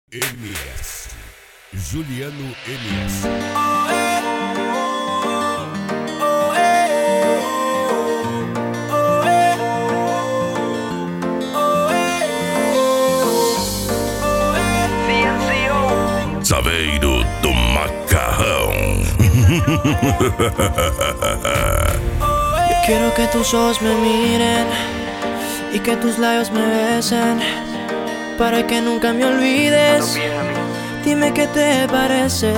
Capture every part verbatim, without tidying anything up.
M S Juliano M S. Saveiro do Macarrão. Yo quiero que tus ojos me miren y que tus labios me besen, para que nunca me olvides. Dime qué te parece.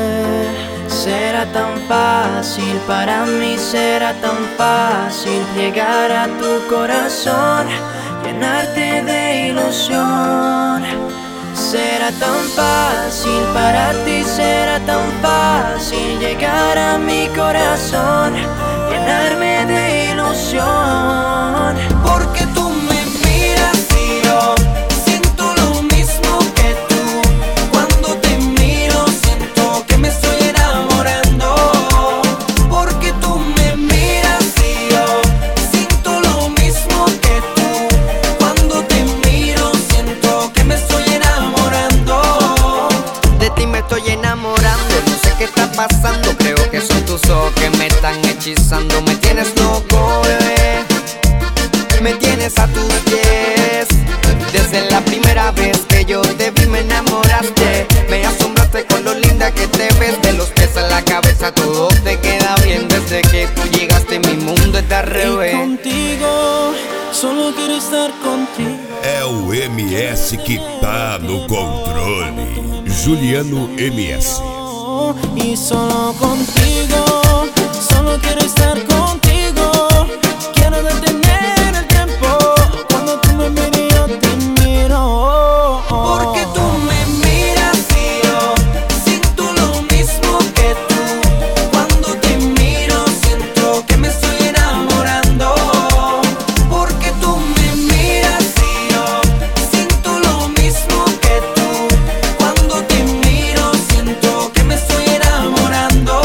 Será tan fácil para mí, será tan fácil llegar a tu corazón, llenarte de ilusión. Será tan fácil para ti, será tan fácil llegar a mi corazón, llenarme de ilusión. Porque tú me miras y yo siento lo mismo que tú. Cuando te miro siento que me estoy enamorando. Porque tú me miras y yo siento lo mismo que tú. Cuando te miro siento que me estoy enamorando. De ti me estoy enamorando, no sé qué está pasando. Creo que son tus ojos que me están hechizando. Me tienes loco, bebé, me tienes a tus pies. Desde la primera vez que yo te vi me enamoraste. Me asombraste con lo linda que te ves. De los pies a la cabeza todo te queda bien. Desde que tú llegaste mi mundo está al revés. Y contigo, solo quiero estar contigo. É o M S que tá no controle. Juliano M S. Y solo contigo, solo quiero estar contigo. Quiero detener el tiempo. Cuando tú me miras yo te miro. Porque tú me miras y yo siento lo mismo que tú. Cuando te miro siento que me estoy enamorando. Porque tú me miras y yo siento lo mismo que tú. Cuando te miro siento que me estoy enamorando.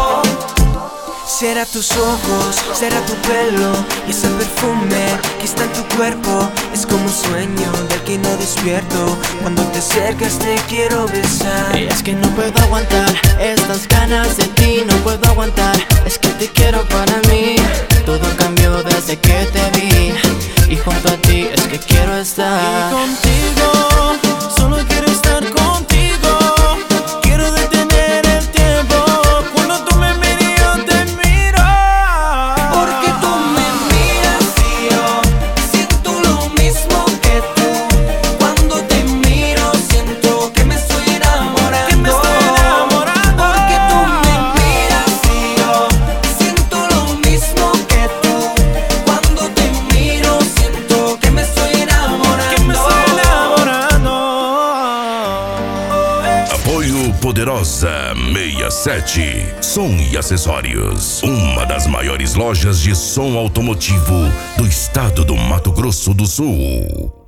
Será tus ojos, será tu pelo y ese perfume que está en tu cuerpo. Es como un sueño del que no despierto. Cuando te acercas te quiero besar. Y es que no puedo aguantar estas ganas de ti, no puedo aguantar. Es que te quiero para mí. Todo cambió desde que te vi y junto a ti es que quiero estar. Y contigo, solo quiero estar contigo. Quiero detener el tiempo. Cuando tú me miras yo te miro. Porque tú me miras y yo siento lo mismo que tú. Cuando te miro siento que me estoy enamorando. Que me estoy enamorando. Porque tú me miras y yo siento lo mismo que tú. Cuando te miro siento que me estoy enamorando. Que me estoy enamorando. Apoio Poderosa sessenta e sete. Som e acessórios. Uma das maiores lojas de som automotivo do estado do Mato Grosso do Sul.